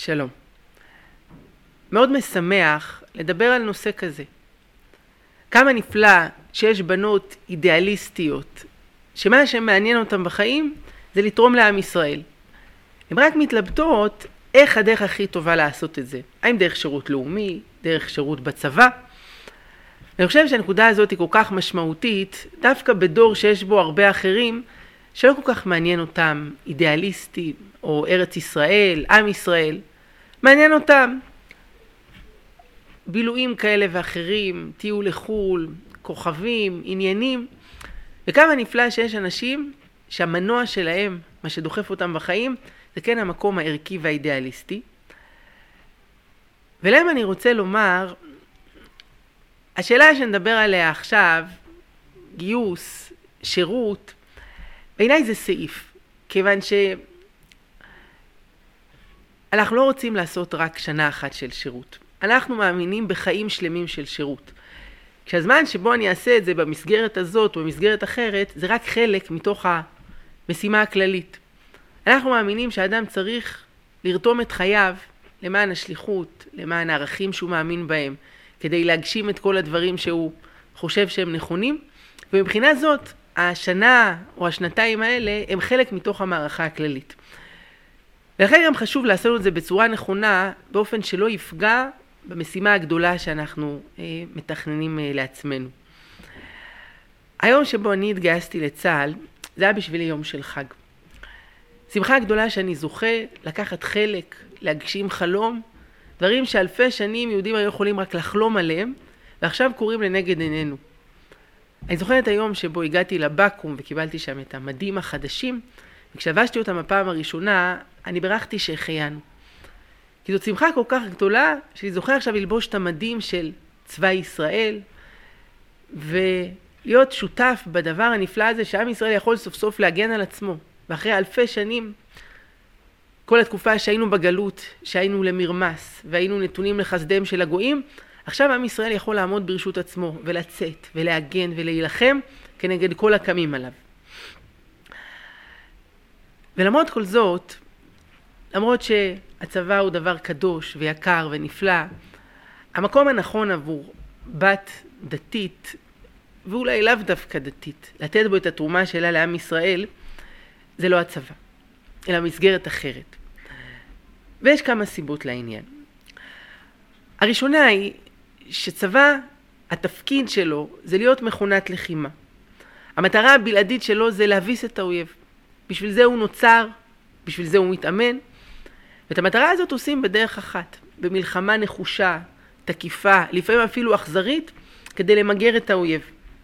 שלום. מאוד משמח לדבר על נושא כזה. כמה נפלא שיש בנות אידיאליסטיות, שמה שמעניין אותם בחיים זה לתרום לעם ישראל. הן רק מתלבטות איך הדרך הכי טובה לעשות את זה. האם דרך שירות לאומי, דרך שירות בצבא. אני חושב שהנקודה הזאת היא כל כך משמעותית, דווקא בדור שיש בו הרבה אחרים, שלא כל כך מעניין אותם אידיאליסטים, או ארץ ישראל, עם ישראל. מעניין אותם בילויים כאלה ואחרים, טיול לחול, כוכבים, עניינים. וכמה נפלא שיש אנשים שהמנוע שלהם, מה שדוחף אותם בחיים, זה כן המקום הערכי והאידיאליסטי. ולהם אני רוצה לומר, השאלה שנדבר עליה עכשיו, גיוס, שירות, בעיניי זה סעיף, כיוון אנחנו לא רוצים לעשות רק שנה אחת של שירות. אנחנו מאמינים בחיים שלמים של שירות. כשהזמן שבו אני אעשה את זה במסגרת הזאת או במסגרת אחרת, זה רק חלק מתוך המשימה הכללית. אנחנו מאמינים שהאדם צריך לרתום את חייו למען השליחות, למען הערכים שהוא מאמין בהם, כדי להגשים את כל הדברים שהוא חושב שהם נכונים, ומבחינה זאת, השנה או השנתיים האלה הם חלק מתוך המערכה הכללית. ולכן גם חשוב לעשות את זה בצורה נכונה, באופן שלא יפגע במשימה הגדולה שאנחנו מתכננים לעצמנו. היום שבו אני התגייסתי לצה"ל, זה היה בשבילי יום של חג. שמחה גדולה שאני זוכה לקחת חלק, להגשים חלום, דברים שאלפי שנים יהודים היו יכולים רק לחלום עליהם, ועכשיו קורים לנגד עינינו. אני זוכרת היום שבו הגעתי לבקו"ם וקיבלתי שם את המדים החדשים, וכשלבשתי אותם הפעם הראשונה, אני ברכתי שהחיינו. כי זאת שמחה כל כך גדולה, שאני זוכר עכשיו ללבוש את המדים של צבא ישראל, ולהיות שותף בדבר הנפלא הזה, שעם ישראל יכול סוף סוף להגן על עצמו. ואחרי אלפי שנים, כל התקופה שהיינו בגלות, שהיינו למרמס, והיינו נתונים לחסדיהם של הגויים, עכשיו עם ישראל יכול לעמוד ברשות עצמו, ולצאת, ולהגן, ולהילחם, כנגד כל הקמים עליו. ולמרות כל זאת, למרות שהצבא הוא דבר קדוש ויקר ונפלא, המקום הנכון עבור בת דתית, ואולי לאו דווקא דתית, לתת בו את התרומה שלה לעם ישראל, זה לא הצבא, אלא מסגרת אחרת. ויש כמה סיבות לעניין. הראשונה היא שצבא, התפקיד שלו זה להיות מכונת לחימה. המטרה הבלעדית שלו זה להביס את האויב. בשביל זה הוא נוצר, בשביל זה הוא מתאמן. ואת המטרה הזאת עושים בדרך אחת, במלחמה נחושה, תקיפה, לפעמים אפילו אכזרית, כדי למגר את האויב.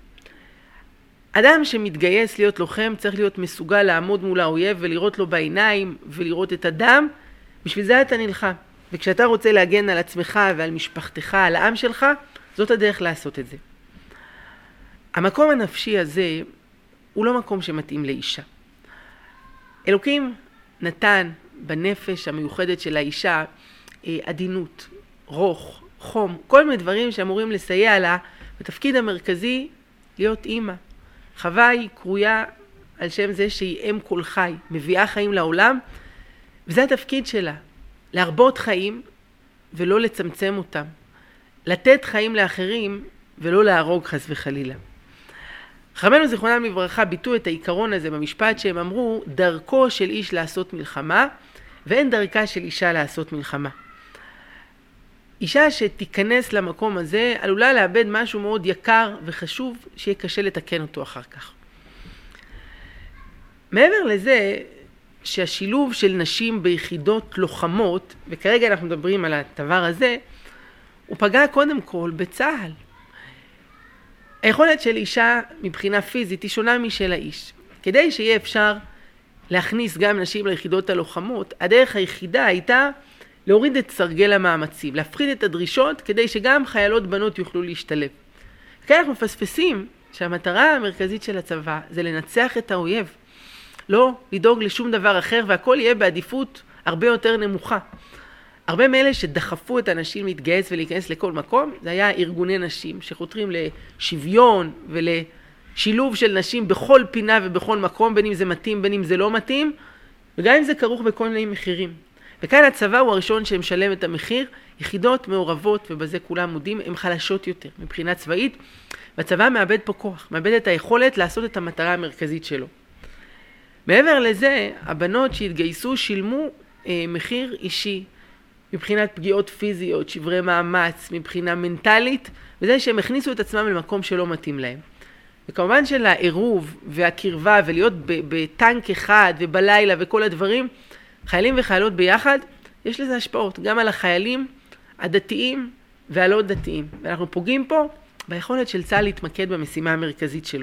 אדם שמתגייס להיות לוחם צריך להיות מסוגל לעמוד מול האויב ולראות לו בעיניים ולראות את הדם, בשביל זה אתה נלחם. וכשאתה רוצה להגן על עצמך ועל משפחתך, על העם שלך, זאת הדרך לעשות את זה. המקום הנפשי הזה הוא לא מקום שמתאים לאישה. אלוקים נתן בנפש המיוחדת של האישה עדינות, רוך, חום, כל מיני דברים שאמורים לסייע לה בתפקיד המרכזי להיות אימא. חווה היא קרויה על שם זה שהיא אם כל חי, מביאה חיים לעולם, וזה התפקיד שלה, להרבות חיים ולא לצמצם אותם, לתת חיים לאחרים ולא להרוג חס וחלילה. חכמינו זיכרונם לברכה ביטאו את העיקרון הזה במשפט שהם אמרו, דרכו של איש לעשות מלחמה, ואין דרכה של אישה לעשות מלחמה. אישה שתיכנס למקום הזה עלולה לאבד משהו מאוד יקר וחשוב שיהיה קשה לתקן אותו אחר כך. מעבר לזה שהשילוב של נשים ביחידות לוחמות, וכרגע אנחנו מדברים על הדבר הזה, הוא פגע קודם כל בצה"ל. היכולת של אישה מבחינה פיזית היא שונה משל האיש. כדי שיהיה אפשר להכניס גם נשים ליחידות הלוחמות, הדרך היחידה הייתה להוריד את סרגל המאמצים, להפחית את הדרישות כדי שגם חיילות בנות יוכלו להשתלב. וכאן אנחנו מפספסים שהמטרה המרכזית של הצבא זה לנצח את האויב, לא לדאוג לשום דבר אחר, והכל יהיה בעדיפות הרבה יותר נמוכה. הרבה מאלה שדחפו את האנשים להתגייס ולהיכנס לכל מקום, זה היה ארגוני נשים שחותרים לשוויון ולשילוב של נשים בכל פינה ובכל מקום, בין אם זה מתאים, בין אם זה לא מתאים, וגם אם זה כרוך בכל מיני מחירים. וכאן הצבא הוא הראשון שמשלם את המחיר. יחידות מעורבות, ובזה כולם מודים, הן חלשות יותר מבחינה צבאית, והצבא מאבד פה כוח, מאבד את היכולת לעשות את המטרה המרכזית שלו. מעבר לזה, הבנות שהתגייסו שילמו מחיר אישי, מבחינת פגיעות פיזיות, שברי מאמץ, מבחינה מנטלית, וזה שהם הכניסו את עצמם למקום שלא מתאים להם. וכמובן של העירוב והקרבה ולהיות בטנק אחד ובלילה וכל הדברים, חיילים וחיילות ביחד, יש לזה השפעות גם על החיילים הדתיים והלא דתיים. ואנחנו פוגעים פה ביכולת של צה"ל להתמקד במשימה המרכזית שלו.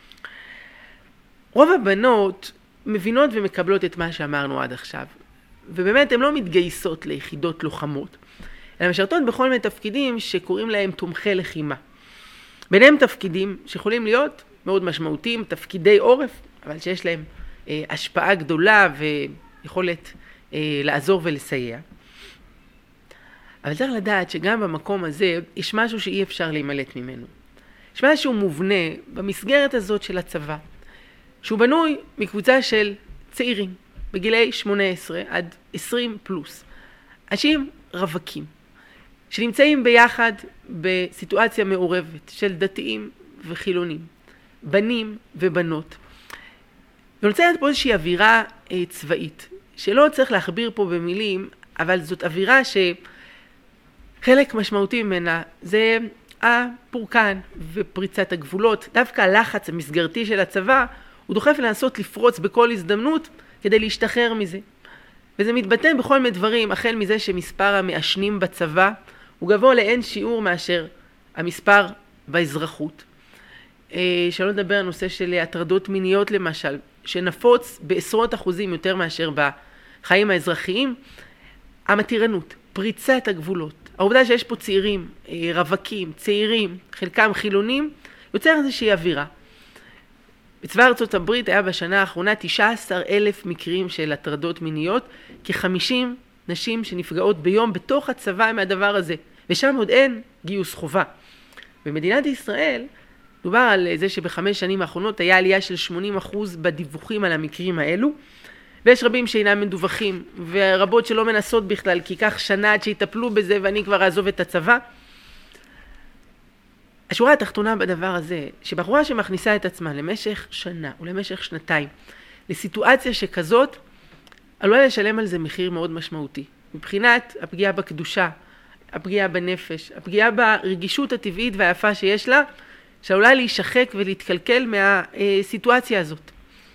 רוב הבנות מבינות ומקבלות את מה שאמרנו עד עכשיו. ובאמת הן לא מתגייסות ליחידות לוחמות, אלא משרתות בכל מיני תפקידים שקוראים להם תומכי לחימה. ביניהם תפקידים שיכולים להיות מאוד משמעותיים, תפקידי עורף, אבל שיש להם השפעה גדולה ויכולת לעזור ולסייע. אבל צריך לדעת שגם במקום הזה יש משהו שאי אפשר להימלט ממנו. יש משהו מובנה במסגרת הזאת של הצבא, שהוא בנוי מקבוצה של צעירים, בגילי 18 עד 20 פלוס. אנשים רווקים, שנמצאים ביחד בסיטואציה מעורבת של דתיים וחילונים, בנים ובנות. ונוצרת פה איזושהי אווירה צבאית, שלא צריך להכביר פה במילים, אבל זאת אווירה שחלק משמעותי ממנה זה הפורקן ופריצת הגבולות. דווקא הלחץ המסגרתי של הצבא הוא דוחף לנסות לפרוץ בכל הזדמנות כדי להשתחרר מזה. וזה מתבטא בכל מיני דברים, החל מזה שמספר המעשנים בצבא הוא גבוה לאין שיעור מאשר המספר באזרחות. שלא לדבר על נושא של הטרדות מיניות למשל, שנפוץ בעשרות אחוזים יותר מאשר בחיים האזרחיים. המתירנות, פריצת הגבולות, העובדה שיש פה צעירים, רווקים, צעירים, חלקם חילונים, יוצר איזושהי אווירה. בצבא ארצות הברית היה בשנה האחרונה 19,000 מקרים של הטרדות מיניות, כ-50 נשים שנפגעות ביום בתוך הצבא מהדבר הזה, ושם עוד אין גיוס חובה. במדינת ישראל דובר על זה שבחמש שנים האחרונות היה עלייה של 80% בדיווחים על המקרים האלו, ויש רבים שאינם מדווחים, ורבות שלא מנסות בכלל, כי ייקח שנה עד שיטפלו בזה ואני כבר אעזוב את הצבא. השורה התחתונה בדבר הזה, שבחורה שמכניסה את עצמה למשך שנה או למשך שנתיים, לסיטואציה שכזאת, עלולה לשלם על זה מחיר מאוד משמעותי. מבחינת הפגיעה בקדושה, הפגיעה בנפש, הפגיעה ברגישות הטבעית והיפה שיש לה, שעלולה להישחק ולהתקלקל מהסיטואציה הזאת.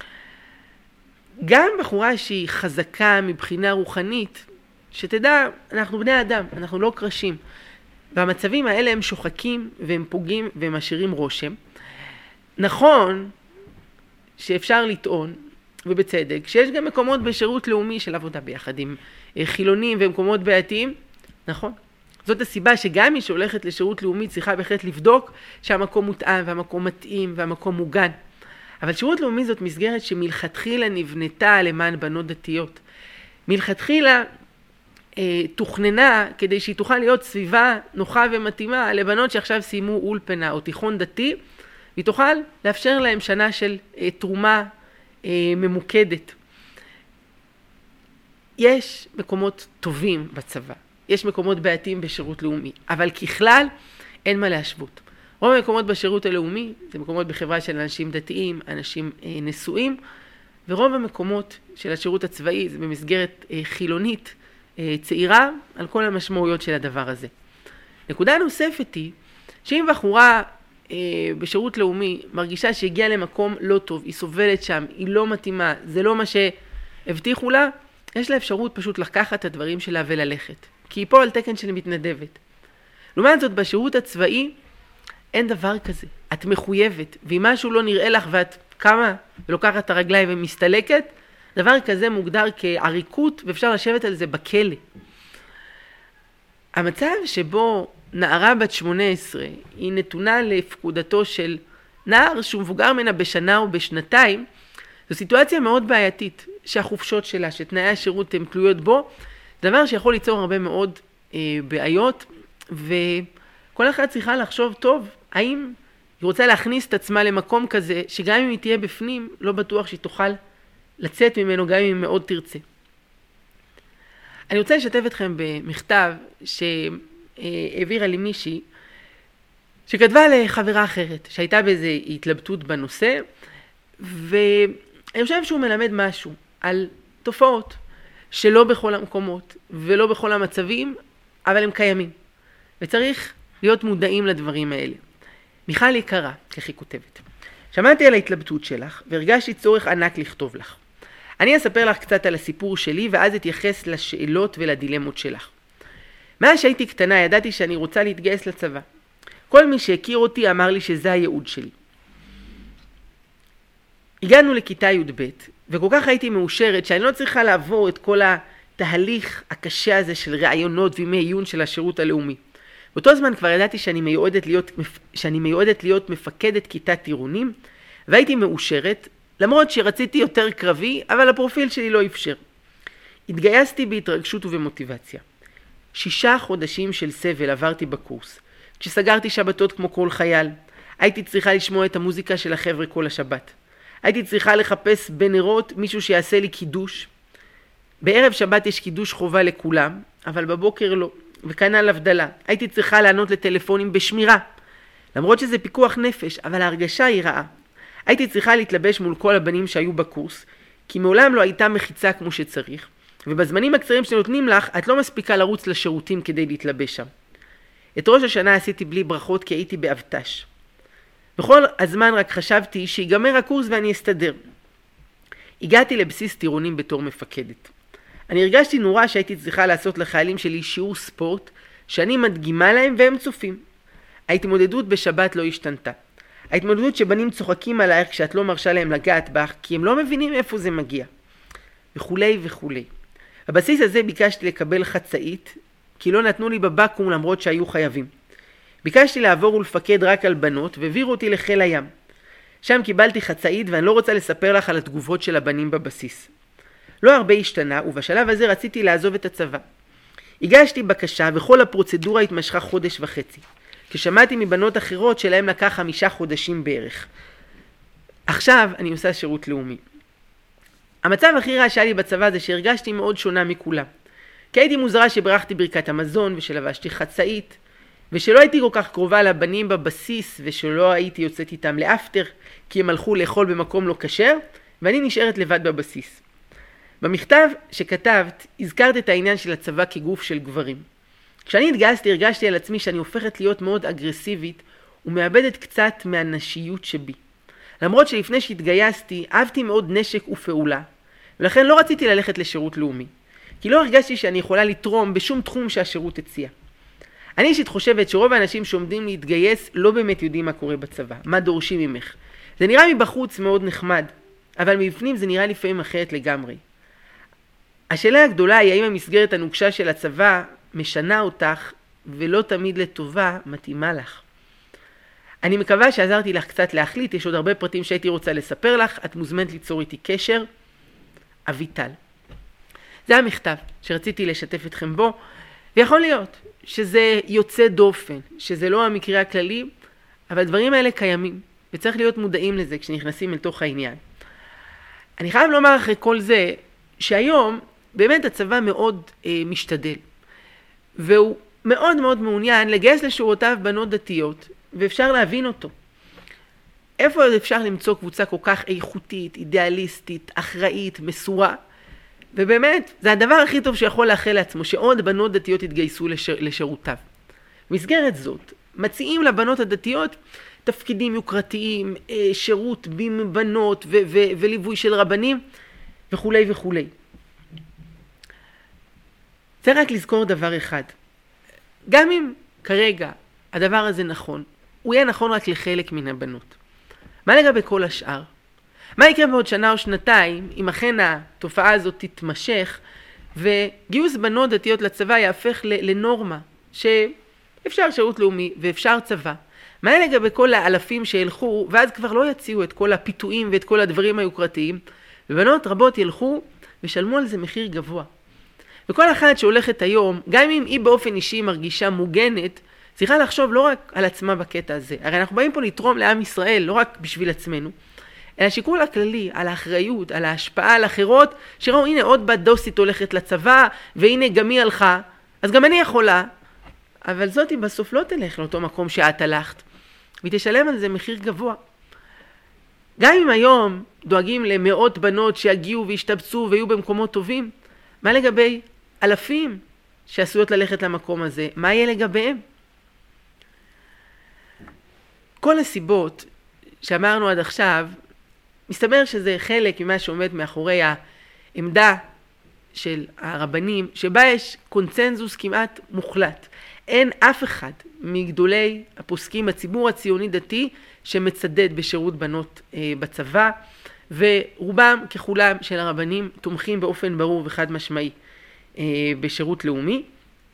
גם בחורה שהיא חזקה מבחינה רוחנית, שתדע, אנחנו בני אדם, אנחנו לא קרשים. והמצבים האלה הם שוחקים והם פוגעים והם משאירים רושם. נכון שאפשר לטעון, ובצדק, שיש גם מקומות בשירות לאומי של עבודה ביחד עם חילונים ומקומות בעייתיים. נכון. זאת הסיבה שגם מי שהולכת לשירות לאומי צריכה בהחלט לבדוק שהמקום מותאם והמקום מתאים והמקום מוגן. אבל שירות לאומי זאת מסגרת שמלכתחילה נבנתה למען בנות דתיות. מלכתחילה תוכננה כדי שהיא תוכל להיות סביבה נוחה ומתאימה לבנות שעכשיו סיימו אולפנה או תיכון דתי, והיא תוכל לאפשר להם שנה של תרומה ממוקדת. יש מקומות טובים בצבא, יש מקומות בעייתיים בשירות לאומי, אבל ככלל אין מה להשוות. רוב המקומות בשירות הלאומי זה מקומות בחברה של אנשים דתיים, אנשים נשואים, ורוב המקומות של השירות הצבאי זה במסגרת חילונית, צעירה, על כל המשמעויות של הדבר הזה. נקודה נוספת היא, שאם בחורה בשירות לאומי מרגישה שהגיעה למקום לא טוב, היא סובלת שם, היא לא מתאימה, זה לא מה שהבטיחו לה, יש לה אפשרות פשוט לקחת את הדברים שלה וללכת. כי היא פה על תקן של מתנדבת. לעומת זאת, בשירות הצבאי אין דבר כזה. את מחויבת, ואם משהו לא נראה לך ואת קמה ולוקחת את הרגליים ומסתלקת, דבר כזה מוגדר כעריקות ואפשר לשבת על זה בכלא. המצב שבו נערה בת 18 היא נתונה לפקודתו של נער שהוא מבוגר ממנה בשנה או בשנתיים, זו סיטואציה מאוד בעייתית, שהחופשות שלה, שתנאי השירות הן תלויות בו, דבר שיכול ליצור הרבה מאוד בעיות, וכל אחד צריכה לחשוב טוב, האם היא רוצה להכניס את עצמה למקום כזה, שגם אם היא תהיה בפנים, לא בטוח שהיא תוכל לצאת ממנו, גם אם היא מאוד תרצה. אני רוצה לשתף אתכם במכתב שהעבירה לי מישהי, שכתבה לחברה אחרת, שהייתה באיזו התלבטות בנושא, ואני חושב שהוא מלמד משהו על תופעות שלא בכל המקומות ולא בכל המצבים, אבל הם קיימים. וצריך להיות מודעים לדברים האלה. מיכל יקרה, כך היא כותבת. שמעתי על ההתלבטות שלך והרגשתי צורך ענק לכתוב לך. אני אספר לך קצת על הסיפור שלי ואז אתייחס לשאלות ולדילמות שלך. מאז שהייתי קטנה ידעתי שאני רוצה להתגייס לצבא. כל מי שהכיר אותי אמר לי שזה הייעוד שלי. הגענו לכיתה י"ב וכל כך הייתי מאושרת שאני לא צריכה לעבור את כל התהליך הקשה הזה של רעיונות וימי עיון של השירות הלאומי. באותו זמן כבר ידעתי שאני מיועדת להיות מפקדת כיתת טירונים, והייתי מאושרת, למרות שרציתי יותר קרבי, אבל הפרופיל שלי לא אפשר. התגייסתי בהתרגשות ובמוטיבציה. 6 חודשים של סבל עברתי בקורס. כשסגרתי שבתות כמו כל חייל, הייתי צריכה לשמוע את המוזיקה של החבר'ה כל השבת. הייתי צריכה לחפש בנרות מישהו שיעשה לי קידוש. בערב שבת יש קידוש חובה לכולם, אבל בבוקר לא. וכנ"ל הבדלה. הייתי צריכה לענות לטלפונים בשמירה. למרות שזה פיקוח נפש, אבל ההרגשה היא רעה. הייתי צריכה להתלבש מול כל הבנים שהיו בקורס, כי מעולם לא הייתה מחיצה כמו שצריך, ובזמנים הקצרים שנותנים לך, את לא מספיקה לרוץ לשירותים כדי להתלבש שם. את ראש השנה עשיתי בלי ברכות כי הייתי באבטש. בכל הזמן רק חשבתי שיגמר הקורס ואני אסתדר. הגעתי לבסיס טירונים בתור מפקדת. אני הרגשתי נורא שהייתי צריכה לעשות לחיילים שלי שיעור ספורט שאני מדגימה להם והם צופים. ההתמודדות בשבת לא השתנתה. ההתמודדות שבנים צוחקים עלייך כשאת לא מרשה להם לגעת בך כי הם לא מבינים איפה זה מגיע. וכולי וכולי. בבסיס הזה ביקשתי לקבל חצאית כי לא נתנו לי בבקו"ם למרות שהיו חייבים. ביקשתי לעבור ולפקד רק על בנות והעבירו אותי לחיל הים. שם קיבלתי חצאית ואני לא רוצה לספר לך על התגובות של הבנים בבסיס. לא הרבה השתנה ובשלב הזה רציתי לעזוב את הצבא. הגשתי בקשה וכל הפרוצדורה התמשכה 1.5 חודש. כששמעתי מבנות אחרות שלהם לקח 5 חודשים בערך. עכשיו אני עושה שירות לאומי. המצב הכי רע שהיה לי בצבא זה שהרגשתי מאוד שונה מכולם. כי הייתי מוזרה שברכתי ברכת המזון ושלבשתי חצאית, ושלא הייתי כל כך קרובה לבנים בבסיס ושלא הייתי יוצאת איתם לאפטר כי הם הלכו לאכול במקום לא כשר, ואני נשארת לבד בבסיס. במכתב שכתבת הזכרת את העניין של הצבא כגוף של גברים. כשאני התגייסתי הרגשתי על עצמי שאני הופכת להיות מאוד אגרסיבית ומאבדת קצת מהנשיות שבי. למרות שלפני שהתגייסתי אהבתי מאוד נשק ופעולה, ולכן לא רציתי ללכת לשירות לאומי, כי לא הרגשתי שאני יכולה לתרום בשום תחום שהשירות הציע. אני אישית חושבת שרוב האנשים שעומדים להתגייס לא באמת יודעים מה קורה בצבא, מה דורשים ממך. זה נראה מבחוץ מאוד נחמד, אבל מבפנים זה נראה לפעמים אחרת לגמרי. השאלה הגדולה היא האם המסגרת הנוקשה של הצבא משנה אותך ולא תמיד לטובה מתאימה לך. אני מקווה שעזרתי לך קצת להחליט, יש עוד הרבה פרטים שהייתי רוצה לספר לך, את מוזמנת ליצור איתי קשר. אביטל. זה המכתב שרציתי לשתף אתכם בו, ויכול להיות שזה יוצא דופן, שזה לא המקרה הכללי, אבל הדברים האלה קיימים, וצריך להיות מודעים לזה כשנכנסים לתוך העניין. אני חייב לומר אחרי כל זה, שהיום באמת הצבא מאוד משתדל, והוא מאוד מאוד מעוניין לגייס לשורותיו בנות דתיות, ואפשר להבין אותו. איפה אפשר למצוא קבוצה כל כך איכותית, אידיאליסטית, אחראית, מסורה? ובאמת, זה הדבר הכי טוב שיכול לאחל לעצמו, שעוד בנות דתיות יתגייסו לשורותיו. במסגרת זאת, מציעים לבנות הדתיות תפקידים יוקרתיים, שירות בנות וליווי של רבנים וכולי וכולי. צריך רק לזכור דבר אחד. גם אם כרגע הדבר הזה נכון, הוא יהיה נכון רק לחלק מן הבנות. מה לגבי כל השאר? מה יקרה בעוד שנה או שנתיים אם אכן התופעה הזאת תתמשך וגיוס בנות דתיות לצבא יהפך לנורמה שאפשר שירות לאומי ואפשר צבא? מה לגבי כל האלפים שילכו ואז כבר לא יציעו את כל הפיתויים ואת כל הדברים היוקרתיים, ובנות רבות ילכו ושלמו על זה מחיר גבוה. וכל אחת שהולכת היום, גם אם היא באופן אישי מרגישה מוגנת, צריכה לחשוב לא רק על עצמה בקטע הזה. הרי אנחנו באים פה לתרום לעם ישראל, לא רק בשביל עצמנו, אלא השיקול הכללי על האחריות, על ההשפעה על אחרות, שראו הנה עוד בת דוסית הולכת לצבא, והנה גם היא הלכה, אז גם אני יכולה, אבל זאתי בסוף לא תלך לאותו מקום שאת הלכת, והיא תשלם על זה מחיר גבוה. גם אם היום דואגים למאות בנות שיגיעו וישתבצו ויהיו במקומות טובים, מה לגבי אלפים שעשויות ללכת למקום הזה? מה יהיה לגביהם? כל הסיבות שאמרנו עד עכשיו, מסתבר שזה חלק ממה שעומד מאחורי העמדה של הרבנים, שבה יש קונצנזוס כמעט מוחלט. אין אף אחד מגדולי הפוסקים בציבור הציוני דתי שמצדד בשירות בנות בצבא, ורובם ככולם של הרבנים תומכים באופן ברור וחד משמעי בשירות לאומי.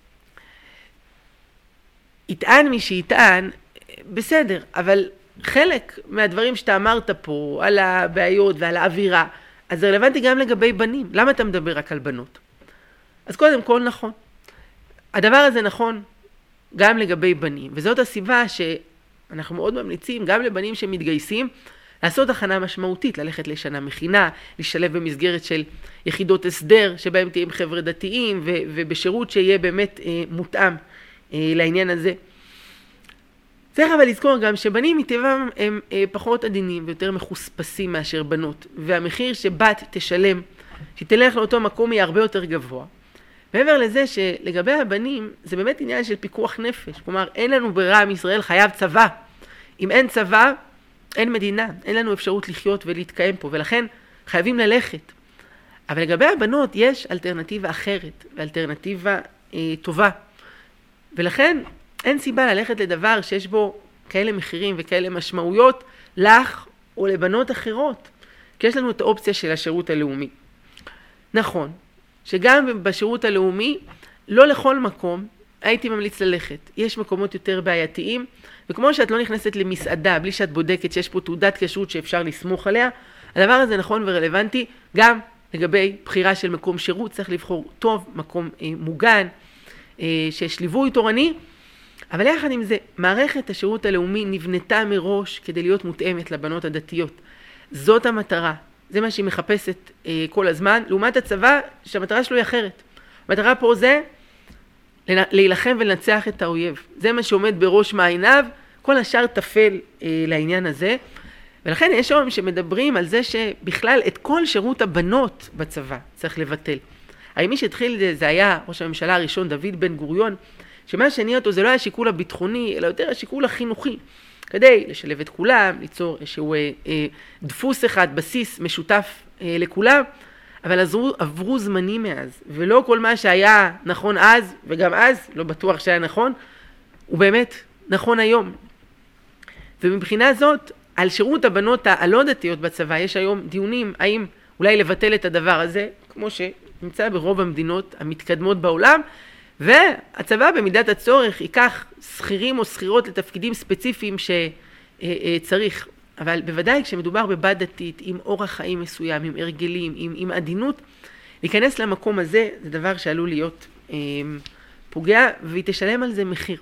יטען מי שיטען, בסדר, אבל חלק מהדברים שאתה אמרת פה על הבעיות ועל האווירה, אז זה רלוונטי גם לגבי בנים. למה אתה מדבר רק על בנות? אז קודם כל נכון. הדבר הזה נכון גם לגבי בנים, וזאת הסיבה שאנחנו מאוד ממליצים גם לבנים שמתגייסים, לעשות הכנה משמעותית, ללכת לשנה מכינה, להשתלב במסגרת של יחידות הסדר, שבהם תהיה עם חבר'ה דתיים, ובשירות שיהיה באמת מותאם לעניין הזה. צריך אבל לזכור גם שבנים מטבעם הם פחות עדינים ויותר מחוספסים מאשר בנות, והמחיר שבת תשלם, שתלך לאותו מקום, היא הרבה יותר גבוה. מעבר לזה שלגבי הבנים זה באמת עניין של פיקוח נפש, כלומר אין לנו ברירה, עם ישראל חייב צבא. אם אין צבא, אין מדינה, אין לנו אפשרות לחיות ולהתקיים פה, ולכן חייבים ללכת. אבל לגבי הבנות יש אלטרנטיבה אחרת, ואלטרנטיבה טובה. ולכן אין סיבה ללכת לדבר שיש בו כאלה מחירים וכאלה משמעויות לך או לבנות אחרות, כי יש לנו את האופציה של השירות הלאומי. נכון, שגם בשירות הלאומי לא לכל מקום הייתי ממליץ ללכת. יש מקומות יותר בעייתיים, וכמו שאת לא נכנסת למסעדה בלי שאת בודקת שיש פה תעודת כשרות שאפשר לסמוך עליה, הדבר הזה נכון ורלוונטי גם לגבי בחירה של מקום שירות. צריך לבחור טוב, מקום מוגן, שיש ליווי תורני, אבל יחד עם זה, מערכת השירות הלאומי נבנתה מראש כדי להיות מותאמת לבנות הדתיות. זאת המטרה, זה מה שהיא מחפשת כל הזמן, לעומת הצבא שהמטרה שלו היא אחרת. המטרה פה זה להילחם ולנצח את האויב. זה מה שעומד בראש מעייניו, כל השאר תפל לעניין הזה. ולכן יש היום שמדברים על זה שבכלל את כל שירות הבנות בצבא צריך לבטל. הרי מי שהתחיל זה היה ראש הממשלה הראשון, דוד בן גוריון, שמה שני אותו זה לא היה השיקול הביטחוני, אלא יותר השיקול החינוכי. כדי לשלב את כולם, ליצור איזשהו דפוס אחד, בסיס משותף לכולם, אבל עברו זמנים מאז, ולא כל מה שהיה נכון אז, וגם אז, לא בטוח שהיה נכון, הוא באמת נכון היום. ומבחינה זאת, על שירות הבנות הלא דתיות בצבא, יש היום דיונים, האם אולי לבטל את הדבר הזה, כמו שנמצא ברוב המדינות המתקדמות בעולם, והצבא במידת הצורך ייקח שכירים או שכירות לתפקידים ספציפיים שצריך. אבל בוודאי כשמדובר בבת דתית, עם אורח חיים מסוים, עם הרגלים, עם עדינות, להיכנס למקום הזה זה דבר שעלול להיות פוגע, והיא תשלם על זה מחיר.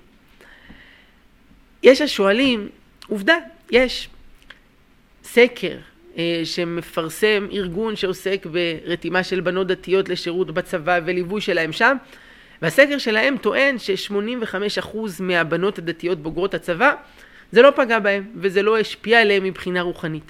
יש השואלים, עובדה, יש סקר שמפרסם ארגון שעוסק ברתימה של בנות דתיות לשירות בצבא וליווי שלהם שם, והסקר שלהם טוען ש85% מהבנות הדתיות בוגרות הצבא, זה לא פגע בהם וזה לא השפיע עליהם מבחינה רוחנית.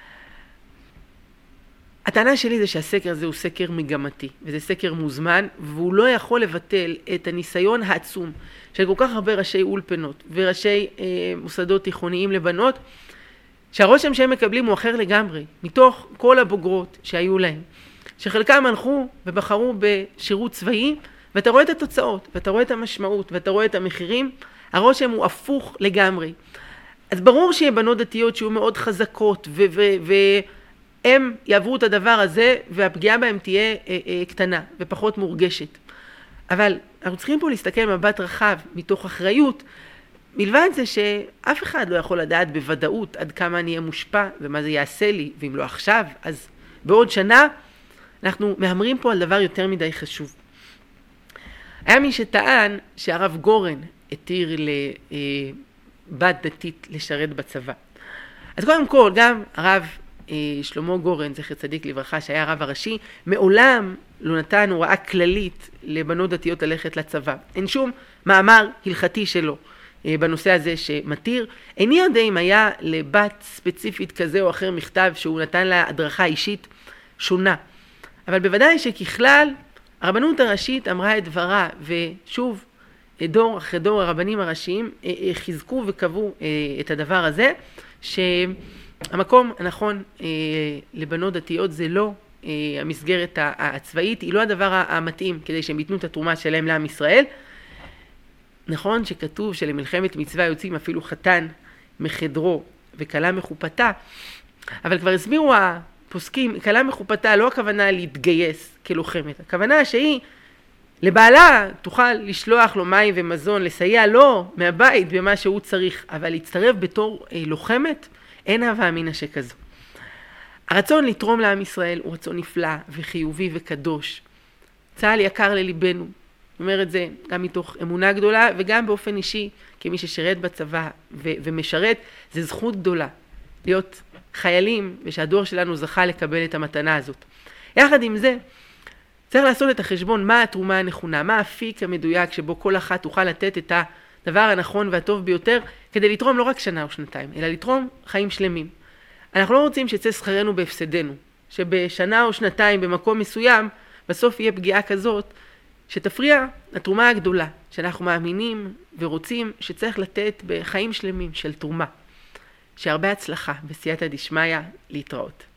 הטענה שלי זה שהסקר הזה הוא סקר מגמתי, וזה סקר מוזמן, והוא לא יכול לבטל את הניסיון העצום של כל כך הרבה ראשי אולפנות וראשי מוסדות תיכוניים לבנות, שהרושם שהם מקבלים הוא אחר לגמרי, מתוך כל הבוגרות שהיו להם, שחלקם הלכו ובחרו בשירות צבאי, ואתה רואה את התוצאות, ואתה רואה את המשמעות, ואתה רואה את המחירים, הרושם הוא הפוך לגמרי. אז ברור שיהיה בנות דתיות שיהיו מאוד חזקות, והם יעברו את הדבר הזה, והפגיעה בהם תהיה קטנה ופחות מורגשת. אבל אנחנו צריכים פה להסתכל מבט רחב, מתוך אחריות, מלבד זה שאף אחד לא יכול לדעת בוודאות עד כמה אני אהיה מושפע, ומה זה יעשה לי, ואם לא עכשיו, אז בעוד שנה, אנחנו מהמרים פה על דבר יותר מדי חשוב. היה מי שטען שהרב גורן התיר לבת דתית לשרת בצבא. אז קודם כל, גם הרב שלמה גורן, זכר צדיק לברכה, שהיה הרב הראשי, מעולם לא נתן הוראה כללית לבנות דתיות ללכת לצבא. אין שום מאמר הלכתי שלו בנושא הזה שמתיר. איני יודע אם היה לבת ספציפית כזה או אחר מכתב שהוא נתן לה הדרכה אישית שונה. אבל בוודאי שככלל הרבנות הראשית אמרה את דברה, ושוב דור אחרי דור הרבנים הראשיים חיזקו וקבעו את הדבר הזה, שהמקום הנכון לבנות דתיות זה לא המסגרת הצבאית, היא לא הדבר המתאים כדי שהם ייתנו את התרומה שלהם לעם ישראל. נכון שכתוב שלמלחמת מצווה יוצאים אפילו חתן מחדרו וכלה מחופתה, אבל כבר הסבירו הפוסקים, כלה מחופתה לא הכוונה להתגייס כלוחמת, הכוונה שהיא לבעלה תוכל לשלוח לו מים ומזון, לסייע לו מהבית במה שהוא צריך, אבל להצטרף בתור לוחמת, אין הווה אמינא שכזו. הרצון לתרום לעם ישראל הוא רצון נפלא וחיובי וקדוש. צה"ל יקר לליבנו, אומר את זה גם מתוך אמונה גדולה וגם באופן אישי, כמי ששירת בצבא ומשרת, זה זכות גדולה להיות חיילים ושהדור שלנו זכה לקבל את המתנה הזאת. יחד עם זה, צריך לעשות את החשבון מה התרומה הנכונה, מה האפיק המדויק שבו כל אחת תוכל לתת את הדבר הנכון והטוב ביותר, כדי לתרום לא רק שנה או שנתיים, אלא לתרום חיים שלמים. אנחנו לא רוצים שיצא שכרנו בהפסדנו, שבשנה או שנתיים במקום מסוים, בסוף יהיה פגיעה כזאת, שתפריע לתרומה הגדולה, שאנחנו מאמינים ורוצים שצריך לתת בחיים שלמים של תרומה. שהרבה הצלחה בסייעתא דשמיא להתראות.